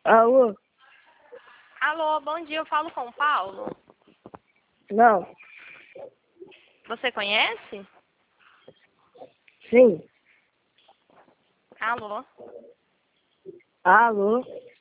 Alô? Alô, bom dia, eu falo com o Paulo. Não. Você conhece? Sim. Alô? Alô?